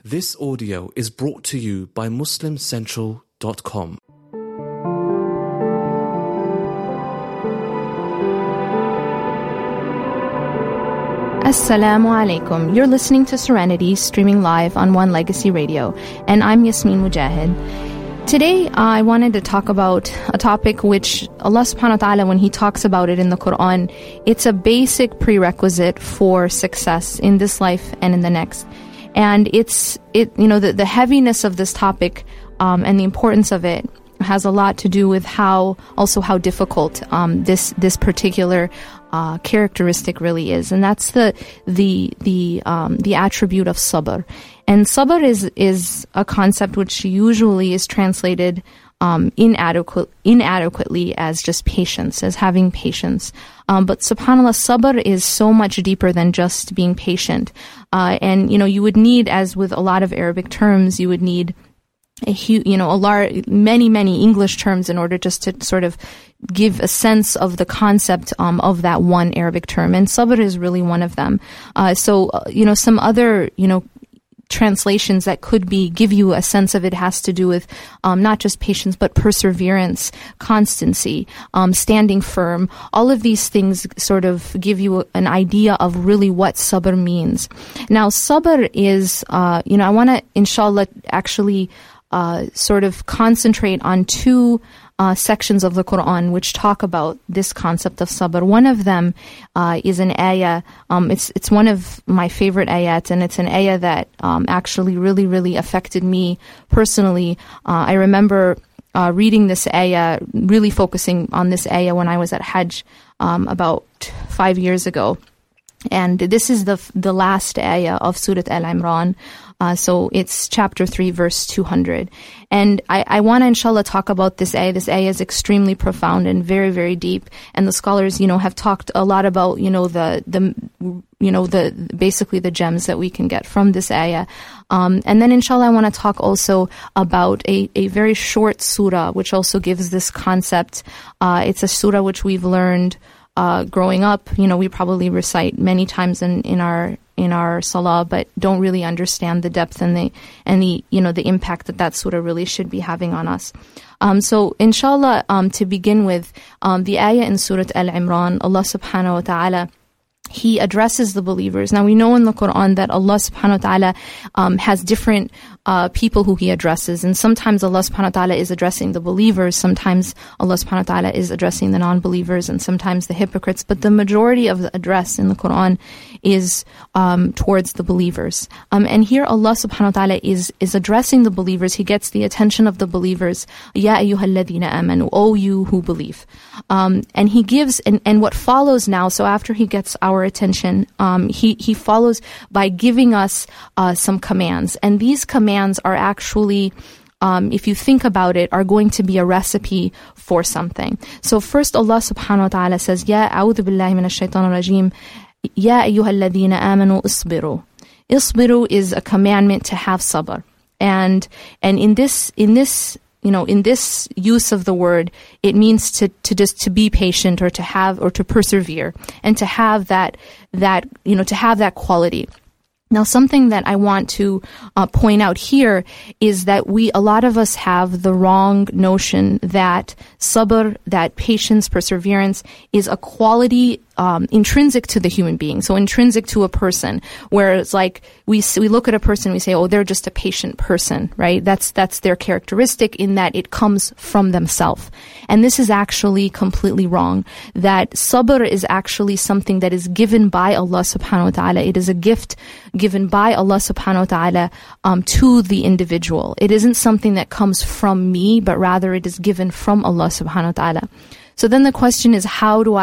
This audio is brought to you by MuslimCentral.com. Assalamu alaikum. You're listening to Serenity, streaming live on One Legacy Radio, and I'm Yasmin Mujahid. Today, I wanted to talk about a topic which Allah subhanahu wa ta'ala, when He talks about it in the Quran, it's a basic prerequisite for success in this life and in the next. And the heaviness of this topic and the importance of it has a lot to do with how difficult this particular characteristic really is, and that's the attribute of sabr. And sabr is a concept which usually is translated inadequately as just patience, as having patience. But subhanAllah, sabr is so much deeper than just being patient. And you would need, as with a lot of Arabic terms, you would need many English terms in order just to sort of give a sense of the concept of that one Arabic term. And sabr is really one of them. Some other, translations that could give you a sense of it has to do with not just patience, but perseverance, constancy, standing firm. All of these things sort of give you an idea of really what sabr means. Now, sabr is, I want to, inshallah, actually sort of concentrate on two sections of the Quran which talk about this concept of sabr. One of them is an ayah. It's one of my favorite ayats, and it's an ayah that actually really, really affected me personally. I remember reading this ayah, really focusing on this ayah when I was at Hajj about 5 years ago. And this is the last ayah of Surah Al-Imran. So it's chapter 3, verse 200. And I want to, inshallah, talk about this ayah. This ayah is extremely profound and very, very deep. And the scholars, have talked a lot about, basically the gems that we can get from this ayah. And then, inshallah, I want to talk also about a very short surah, which also gives this concept. It's a surah which we've learned growing up. We probably recite many times in our salah, but don't really understand the depth and the impact that surah really should be having on us. So inshallah, to begin with, the ayah in Surah Al-Imran, Allah subhanahu wa ta'ala, He addresses the believers. Now, we know in the Quran that Allah subhanahu wa ta'ala has different people who He addresses. And sometimes Allah subhanahu wa ta'ala is addressing the believers. Sometimes Allah subhanahu wa ta'ala is addressing the non-believers, and sometimes the hypocrites. But the majority of the address in the Quran is towards the believers. And here Allah subhanahu wa ta'ala is addressing the believers. He gets the attention of the believers. Ya ayyuhalladhina amanu, O you who believe. And He gives, and what follows now, so after He gets our attention, he follows by giving us some commands. And these commands are actually, if you think about it, are going to be a recipe for something. So first Allah subhanahu wa ta'ala says, Ya a'udhu billahi minash shaitanir rajim, Ya ayyuhalladhina amanu isbiru. Isbiru is a commandment to have sabr. And in this use of the word, it means to be patient, or to persevere, and to have that quality. Now, something that I want to point out here is that a lot of us have the wrong notion that sabr, that patience, perseverance, is a quality intrinsic to the human being, so intrinsic to a person, where it's like we look at a person, we say, oh, they're just a patient person, right? That's their characteristic, in that it comes from themselves. And this is actually completely wrong. That sabr is actually something that is given by Allah subhanahu wa ta'ala. It is a gift given by Allah subhanahu wa ta'ala to the individual. It isn't something that comes from me, but rather it is given from Allah subhanahu wa ta'ala. So then the question is, how am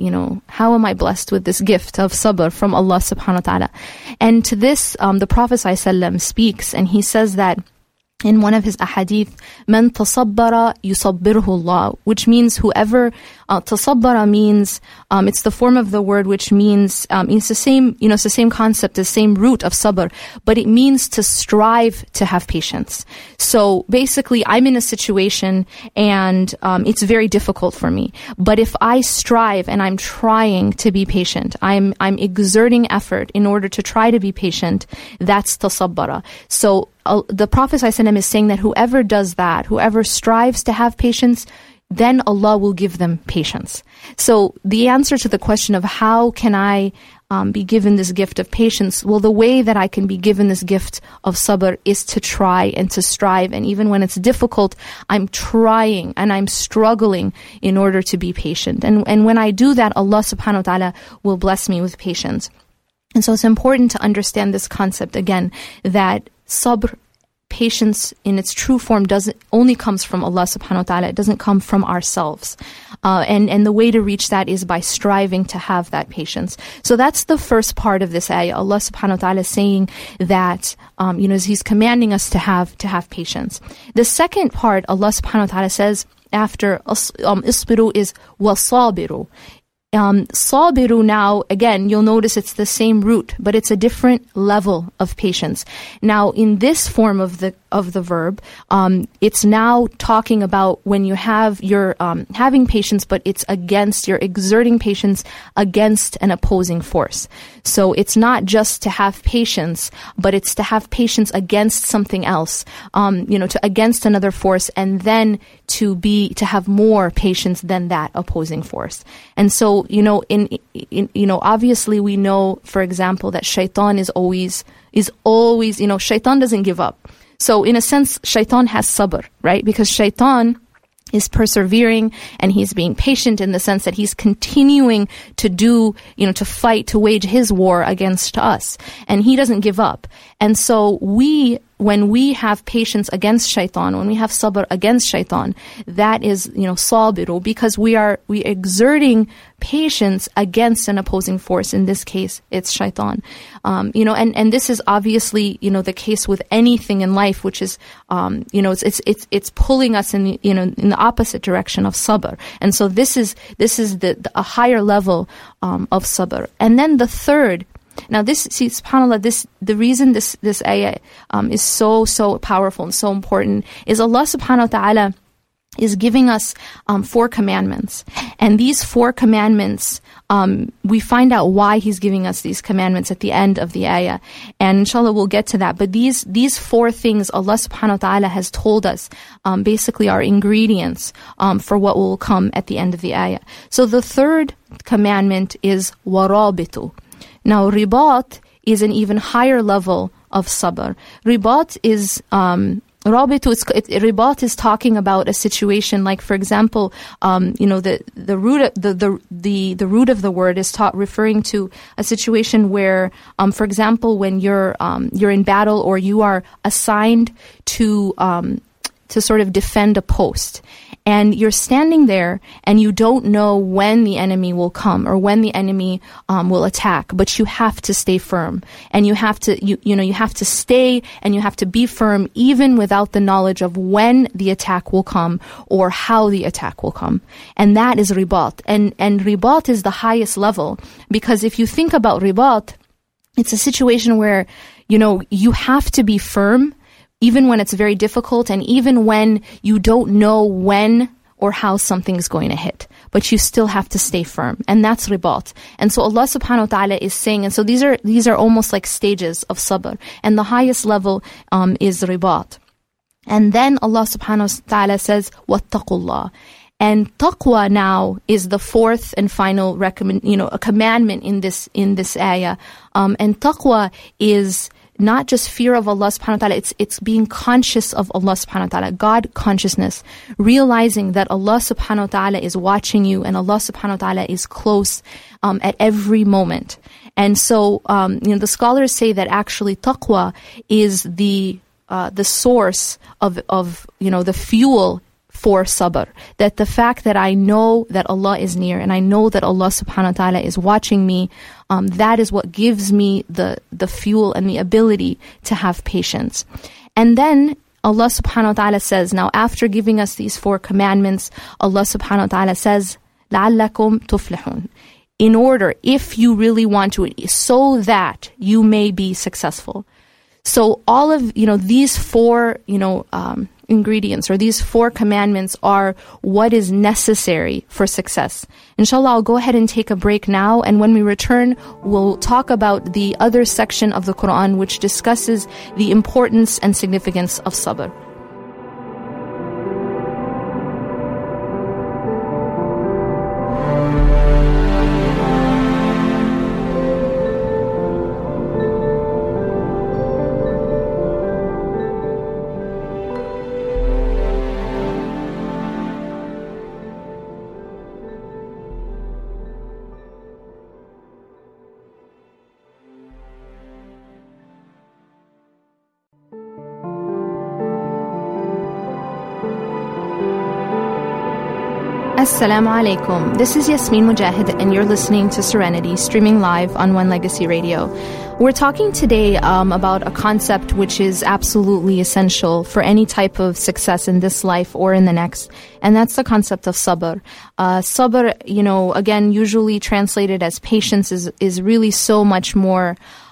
I blessed with this gift of sabr from Allah subhanahu wa ta'ala? And to this, the Prophet ﷺ speaks, and he says that in one of his ahadith, "Man tasabbara yusabbirhu Allah," which means whoever tasabbara means, it's the form of the word which means, it's the same, it's the same concept, the same root of sabr, but it means to strive to have patience. So basically, I'm in a situation and it's very difficult for me. But if I strive and I'm trying to be patient, I'm exerting effort in order to try to be patient, that's tasabbara. So the Prophet ﷺ is saying that whoever does that, whoever strives to have patience, then Allah will give them patience. So the answer to the question of how can I be given this gift of patience, well, the way that I can be given this gift of sabr is to try and to strive. And even when it's difficult, I'm trying and I'm struggling in order to be patient. And when I do that, Allah subhanahu wa ta'ala will bless me with patience. And so it's important to understand this concept again, that sabr, patience in its true form, only comes from Allah subhanahu wa ta'ala. It doesn't come from ourselves. And the way to reach that is by striving to have that patience. So that's the first part of this ayah. Allah subhanahu wa ta'ala is saying that, He's commanding us to have patience. The second part, Allah subhanahu wa ta'ala says after isbiru is wasabiru. Sabiru now, again, you'll notice it's the same root, but it's a different level of patience. Now, in this form of the verb, it's now talking about when you're having patience, but you're exerting patience against an opposing force. So it's not just to have patience, but it's to have patience against something else, against another force, and then to have more patience than that opposing force. And so, obviously we know, for example, that shaitan is always, shaitan doesn't give up. So in a sense, shaitan has sabr, right? Because shaitan is persevering and he's being patient in the sense that he's continuing to to fight, to wage his war against us. And he doesn't give up. And so when we have patience against shaitan, when we have sabr against shaitan, that is, sabiru, because we're exerting patience against an opposing force. In this case, it's shaitan. And this is obviously, the case with anything in life, which is, it's pulling us in the opposite direction of sabr. And so this is a higher level, of sabr. And then the third, now subhanAllah, the reason this ayah, is so powerful and so important is Allah subhanahu wa ta'ala is giving us 4 commandments. And these 4 commandments, we find out why He's giving us these commandments at the end of the ayah. And inshallah, we'll get to that. But these 4 things Allah subhanahu wa ta'ala has told us, basically are ingredients for what will come at the end of the ayah. So the third commandment is warabitu. Now, ribat is an even higher level of sabr. Ribat is ribat is talking about a situation like, for example, the root of the word is referring to a situation where, for example, when you're in battle or you are assigned to sort of defend a post. And you're standing there and you don't know when the enemy will come or when the enemy will attack, but you have to stay firm. And you have to, you have to stay and you have to be firm even without the knowledge of when the attack will come or how the attack will come. And that is ribat. And ribat is the highest level, because if you think about ribat, it's a situation where, you have to be firm even when it's very difficult and even when you don't know when or how something's going to hit. But you still have to stay firm. And that's ribat. And so Allah subhanahu wa ta'ala is saying, and so these are almost like stages of sabr. And the highest level is ribat. And then Allah subhanahu wa ta'ala says, wattaqullah. And taqwa now is the fourth and final a commandment in this ayah. And taqwa is not just fear of Allah subhanahu wa ta'ala, it's being conscious of Allah subhanahu wa ta'ala, God consciousness, realizing that Allah subhanahu wa ta'ala is watching you and Allah subhanahu wa ta'ala is close at every moment. And so, the scholars say that actually taqwa is the source of the fuel for sabr, that the fact that I know that Allah is near and I know that Allah subhanahu wa ta'ala is watching me, that is what gives me the fuel and the ability to have patience. And then Allah subhanahu wa ta'ala says, now after giving us these 4 commandments, Allah subhanahu wa ta'ala says, لَعَلَّكُمْ تُفْلِحُونَ. In order, if you really want to, so that you may be successful. So all of, these four, ingredients, or these four commandments are what is necessary for success. Inshallah, I'll go ahead and take a break now, and when we return, we'll talk about the other section of the Quran which discusses the importance and significance of sabr. Assalamu alaikum. This is Yasmin Mujahid, and you're listening to Serenity, streaming live on One Legacy Radio. We're talking today about a concept which is absolutely essential for any type of success in this life or in the next, and that's the concept of sabr. Sabr, again, usually translated as patience, is really so much more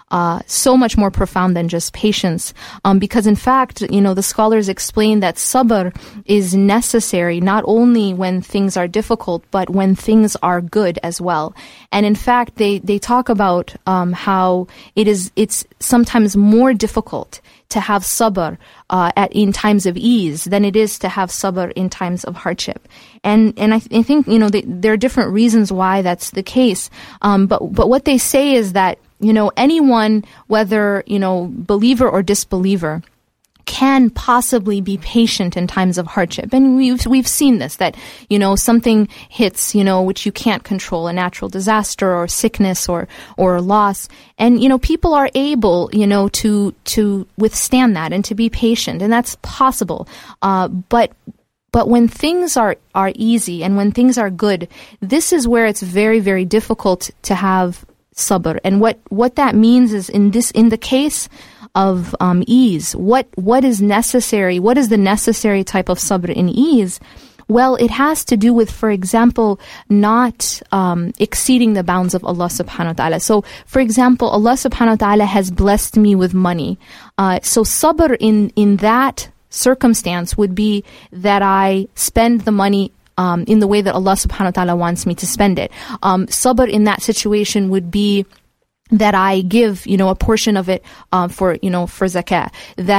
profound than just patience. Because in fact, the scholars explain that sabr is necessary not only when things are difficult, but when things are good as well. And in fact, they talk about how it's sometimes more difficult to have sabr in times of ease than it is to have sabr in times of hardship. And I think, there are different reasons why that's the case. But what they say is that anyone, whether, believer or disbeliever, can possibly be patient in times of hardship. And we've seen this, that, something hits, which you can't control, a natural disaster or sickness or loss. And, people are able, to withstand that and to be patient. And that's possible. But when things are easy and when things are good, this is where it's very, very difficult to have sabr. And what that means is in the case of ease, what is necessary? What is the necessary type of sabr in ease? Well, it has to do with, for example, not exceeding the bounds of Allah subhanahu wa ta'ala. So, for example, Allah subhanahu wa ta'ala has blessed me with money. So sabr in that circumstance would be that I spend the money in the way that Allah subhanahu wa ta'ala wants me to spend it. Sabr in that situation would be that I give, a portion of it for zakah. That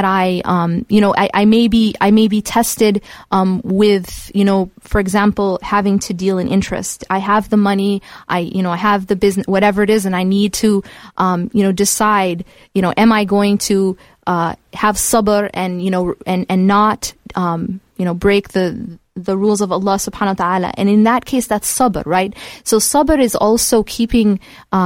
I may be tested with, for example, having to deal in interest. I have the money, I have the business, whatever it is, and I need to, decide, am I going to have sabr and not, break the rules of Allah subhanahu wa ta'ala. And in that case, that's sabr, right? So sabr is also keeping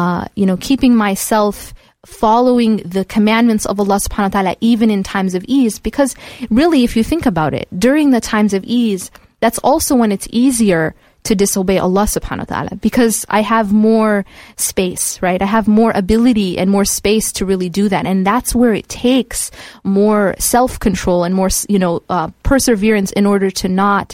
myself following the commandments of Allah subhanahu wa ta'ala even in times of ease. Because really, if you think about it, during the times of ease, that's also when it's easier to disobey Allah subhanahu wa ta'ala, because I have more space, right? I have more ability and more space to really do that. And that's where it takes more self-control and more, perseverance in order to not,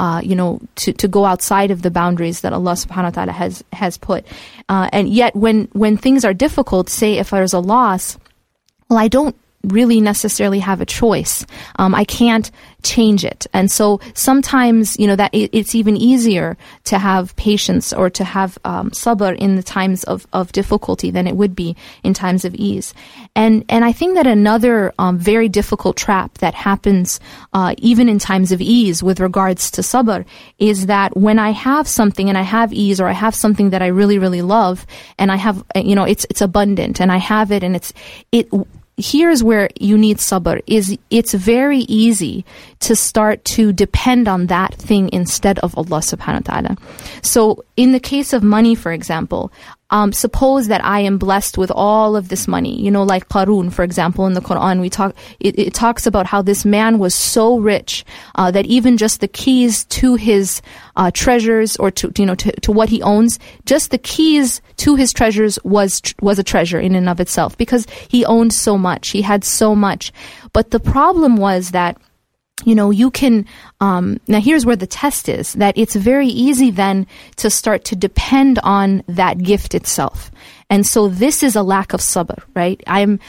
to go outside of the boundaries that Allah subhanahu wa ta'ala has put. And yet when things are difficult, say if there's a loss, well, I don't really necessarily have a choice. I can't change it. And so sometimes, that it's even easier to have patience or to have sabr in the times of difficulty than it would be in times of ease. And I think that another very difficult trap that happens even in times of ease with regards to sabr is that when I have something and I have ease, or I have something that I really, really love, and I have, it's abundant and I have it, and here's where you need sabr. It's very easy to start to depend on that thing instead of Allah subhanahu wa ta'ala. So in the case of money, for example, suppose that I am blessed with all of this money, like Qarun, for example, in the Quran, it talks about how this man was so rich that even just the keys to his treasures, or to what he owns, just the keys to his treasures was a treasure in and of itself, because he owned so much, he had so much. But the problem was that you can, now here's where the test is, that it's very easy then to start to depend on that gift itself. And so this is a lack of sabr, right?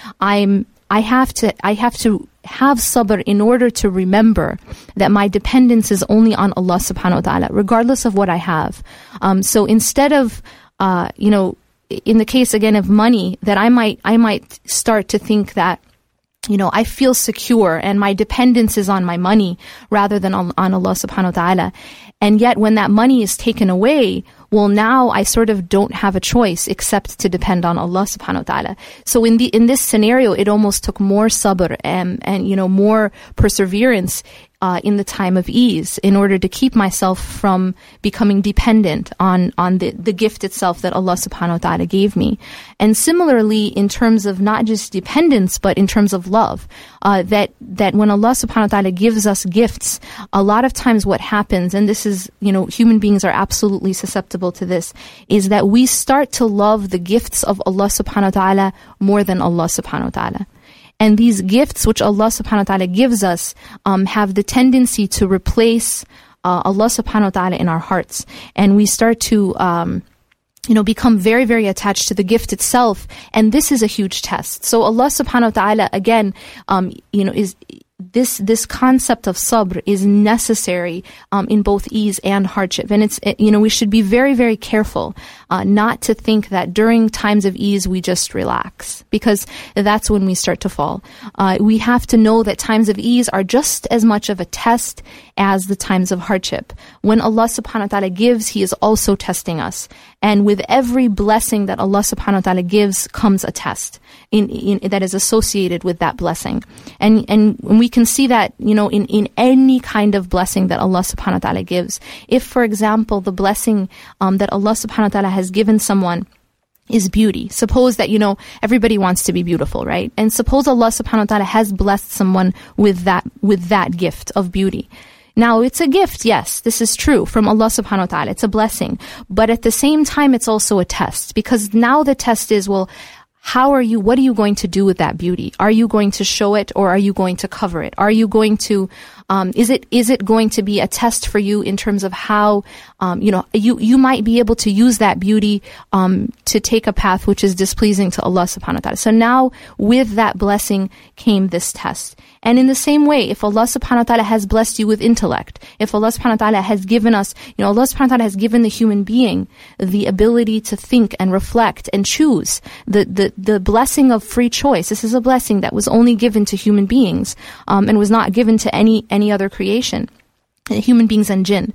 I have to have sabr in order to remember that my dependence is only on Allah subhanahu wa ta'ala, regardless of what I have. So instead of, in the case again of money, that I might start to think that, I feel secure and my dependence is on my money rather than on Allah subhanahu wa ta'ala. And yet when that money is taken away, well, now I sort of don't have a choice except to depend on Allah subhanahu wa ta'ala. So in this scenario, it almost took more sabr and more perseverance in the time of ease in order to keep myself from becoming dependent on the gift itself that Allah subhanahu wa ta'ala gave me. And similarly, in terms of not just dependence, but in terms of love, that when Allah subhanahu wa ta'ala gives us gifts, a lot of times what happens, and this is, human beings are absolutely susceptible to this, is that we start to love the gifts of Allah subhanahu wa ta'ala more than Allah subhanahu wa ta'ala. And these gifts which Allah subhanahu wa ta'ala gives us have the tendency to replace Allah subhanahu wa ta'ala in our hearts. And we start to become very, very attached to the gift itself. And this is a huge test. So Allah subhanahu wa ta'ala, again, is this concept of sabr is necessary in both ease and hardship. And we should be very, very careful not to think that during times of ease we just relax, because that's when we start to fall. We have to know that times of ease are just as much of a test as the times of hardship. When Allah subhanahu wa ta'ala gives, He is also testing us. And with every blessing that Allah subhanahu wa ta'ala gives comes a test that is associated with that blessing. And we can see that, in any kind of blessing that Allah subhanahu wa ta'ala gives. If, for example, the blessing that Allah subhanahu wa ta'ala has given someone is beauty. Suppose that, everybody wants to be beautiful, right? And suppose Allah subhanahu wa ta'ala has blessed someone with that gift of beauty. Now, it's a gift, yes, this is true, from Allah subhanahu wa ta'ala. It's a blessing. But at the same time, it's also a test, because now the test is, well, what are you going to do with that beauty? Are you going to show it, or are you going to cover it? Are you going to, is it going to be a test for you in terms of how, you might be able to use that beauty, to take a path which is displeasing to Allah subhanahu wa ta'ala. So now with that blessing came this test. And in the same way, if Allah subhanahu wa ta'ala has blessed you with intellect, if Allah subhanahu wa ta'ala has given us, Allah subhanahu wa ta'ala has given the human being the ability to think and reflect and choose, the blessing of free choice. This is a blessing that was only given to human beings, and was not given to any other creation, human beings and jinn.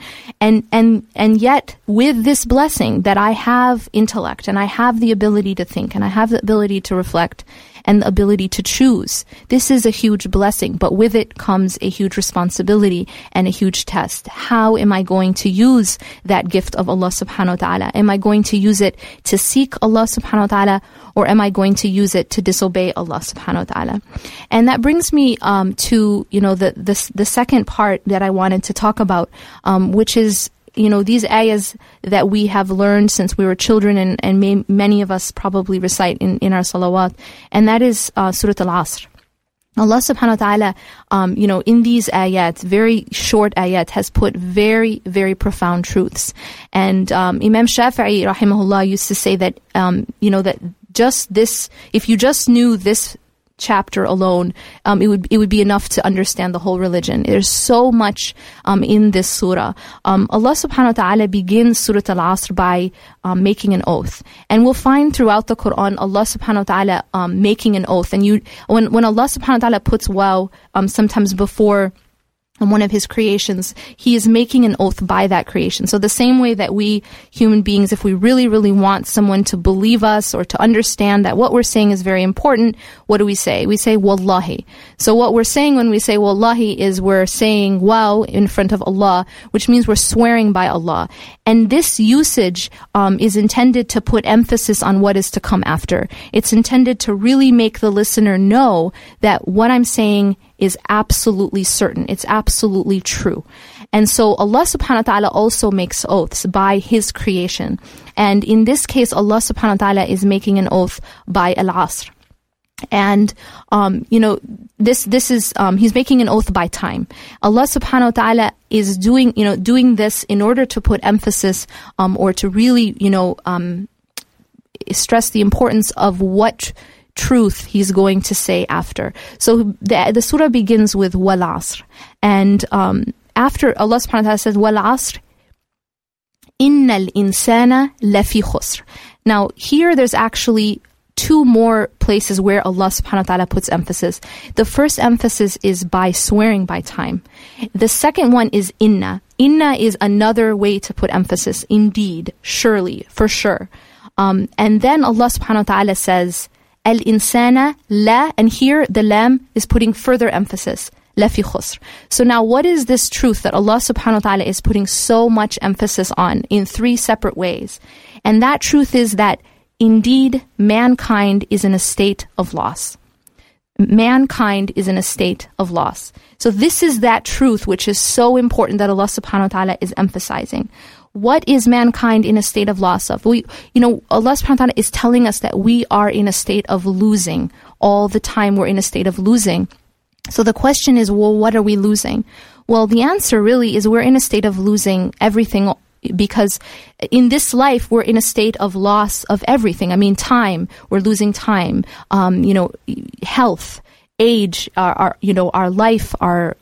And yet with this blessing that I have intellect, and I have the ability to think, and I have the ability to reflect, and the ability to choose, this is a huge blessing, but with it comes a huge responsibility and a huge test. How am I going to use that gift of Allah subhanahu wa ta'ala? Am I going to use it to seek Allah subhanahu wa ta'ala, or am I going to use it to disobey Allah subhanahu wa ta'ala? And that brings me to the second part that I wanted to talk about, which is these ayahs that we have learned since we were children, and many of us probably recite in our salawat, and that is Surah Al-Asr. Allah subhanahu wa ta'ala, in these ayat, very short ayat, has put very, very profound truths. And Imam Shafi'i, rahimahullah, used to say that, that just this, if you just knew this chapter alone, it would be enough to understand the whole religion. There's so much in this surah. Allah subhanahu wa ta'ala begins Surah Al-Asr by making an oath. And we'll find throughout the Quran Allah subhanahu wa ta'ala making an oath. And when Allah subhanahu wa ta'ala puts waw sometimes before one of His creations, He is making an oath by that creation. So the same way that we human beings, if we really, really want someone to believe us or to understand that what we're saying is very important, what do we say? We say wallahi. So what we're saying when we say wallahi is we're saying wow in front of Allah, which means we're swearing by Allah. And this usage is intended to put emphasis on what is to come after. It's intended to really make the listener know that what I'm saying is absolutely certain. It's absolutely true. And so Allah subhanahu wa ta'ala also makes oaths by His creation. And in this case, Allah subhanahu wa ta'ala is making an oath by Al-Asr. And, this is, he's making an oath by time. Allah subhanahu wa ta'ala is doing this in order to put emphasis, or to really, stress the importance of what truth he's going to say after. So the surah begins with wal asr. And, after Allah subhanahu wa ta'ala says wal asr, innal insana lafi khusr. Now here there's actually two more places where Allah subhanahu wa ta'ala puts emphasis. The first emphasis is by swearing by time. The second one is inna. Inna is another way to put emphasis. Indeed, surely, for sure. And then Allah subhanahu wa ta'ala says, al-insana la, and here the lam is putting further emphasis. La fi khusr. So now what is this truth that Allah subhanahu wa ta'ala is putting so much emphasis on in three separate ways? And that truth is that indeed, mankind is in a state of loss. Mankind is in a state of loss. So this is that truth which is so important that Allah subhanahu wa ta'ala is emphasizing. What is mankind in a state of loss of? Allah subhanahu wa ta'ala is telling us that we are in a state of losing. All the time we're in a state of losing. So the question is, well, what are we losing? Well, the answer really is we're in a state of losing everything, because in this life, we're in a state of loss of everything. I mean, time, we're losing time, health, age, our life, our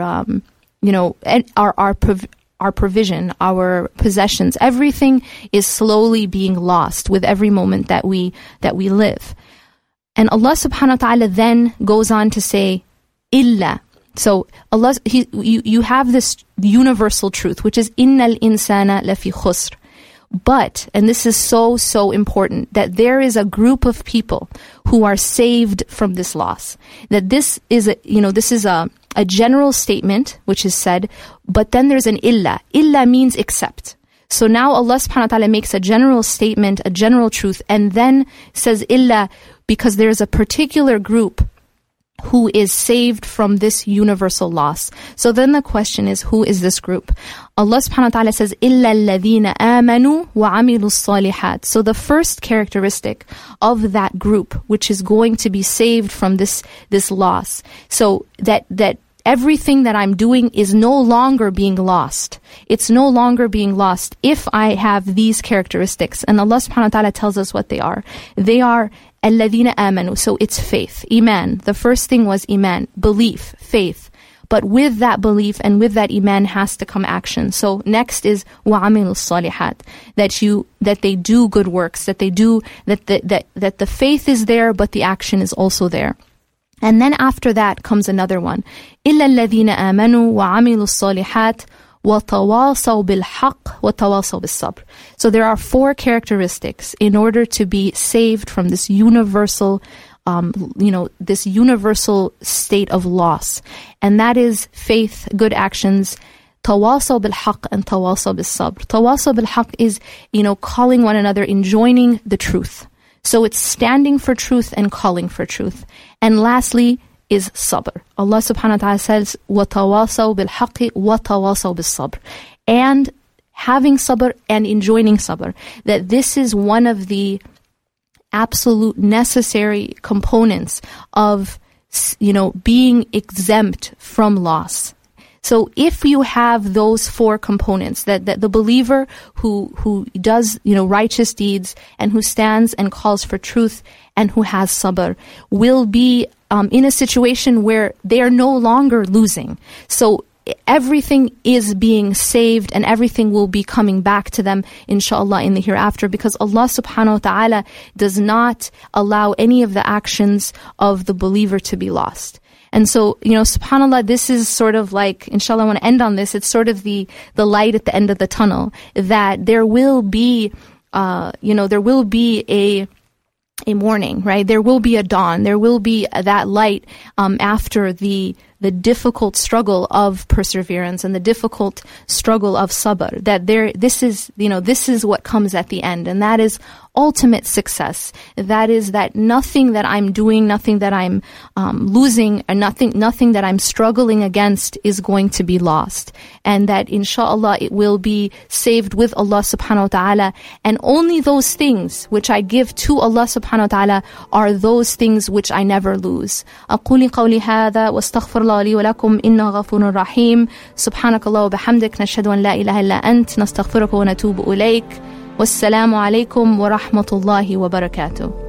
provision, our possessions, everything is slowly being lost with every moment that we live. And Allah subhanahu wa ta'ala then goes on to say, illa. So Allah, you have this universal truth, which is innal insana lafi khusr. But, and this is so important, that there is a group of people who are saved from this loss. That this is a general statement which is said, but then there's an illa. Illa means except. So now Allah subhanahu wa ta'ala makes a general statement, a general truth, and then says illa because there's a particular group who is saved from this universal loss. So then the question is, who is this group? Allah subhanahu wa ta'ala says, إِلَّا الَّذِينَ آمَنُوا وَعَمِلُوا الصَّالِحَاتِ. So the first characteristic of that group, which is going to be saved from this loss, so that everything that I'm doing is no longer being lost. It's no longer being lost if I have these characteristics. And Allah subhanahu wa ta'ala tells us what they are. They are الَّذِينَ آمَنُوا. So it's faith, iman. The first thing was iman, belief, faith. But with that belief and with that iman has to come action. So next is وَعَمِلُوا الصَّالِحَاتِ. That they do good works, that the faith is there, but the action is also there. And then after that comes another one. إِلَّا الَّذِينَ آمَنُوا وَعَمِلُوا الصَّالِحَاتِ وَتَوَاصَوْا بِالْحَقِّ وَتَوَاصَوْا بِالصَّبْرِ. So there are 4 characteristics in order to be saved from this universal, this universal state of loss. And that is faith, good actions, تَوَاصَوْا بِالْحَقِّ and تَوَاصَوْا بِالصَّبْرِ. تَوَاصَوْا بِالْحَقِّ is, calling one another, enjoining the truth. So it's standing for truth and calling for truth. And lastly is sabr. Allah subhanahu wa ta'ala says, وَتَوَاصَوْا بِالْحَقِّ وَتَوَاصَوْا بِالصَّبْرِ. And having sabr and enjoining sabr. That this is one of the absolute necessary components of, being exempt from loss. So if you have those 4 components, that the believer who does, righteous deeds and who stands and calls for truth and who has sabr will be in a situation where they are no longer losing. So everything is being saved and everything will be coming back to them, inshallah, in the hereafter, because Allah subhanahu wa ta'ala does not allow any of the actions of the believer to be lost. And so, subhanAllah, this is sort of like, inshallah, I want to end on this. It's sort of the light at the end of the tunnel, that there will be, there will be a morning, right? There will be a dawn. There will be that light after the the difficult struggle of perseverance and the difficult struggle of sabr, that this is what comes at the end, and that is ultimate success. That is that nothing that I'm doing, nothing that I'm losing, or nothing that I'm struggling against is going to be lost. And that inshallah it will be saved with Allah subhanahu wa ta'ala. And only those things which I give to Allah subhanahu wa ta'ala are those things which I never lose. أقول قولي هذا واستغفر الله لي ولكم إنه غفور رحيم. سبحانك الله وبحمدك نشهد أن لا إله إلا أنت نستغفرك ونتوب إليك. والسلام عليكم ورحمة الله وبركاته.